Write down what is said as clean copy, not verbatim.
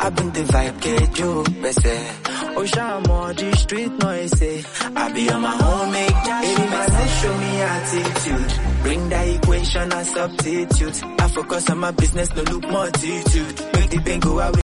I bring the vibe, get you, bese. Ocean more, the street noise, I be on my own, make that show me attitude. Bring that equation and substitute. I focus on my business, no look multitude. Make the pain go away.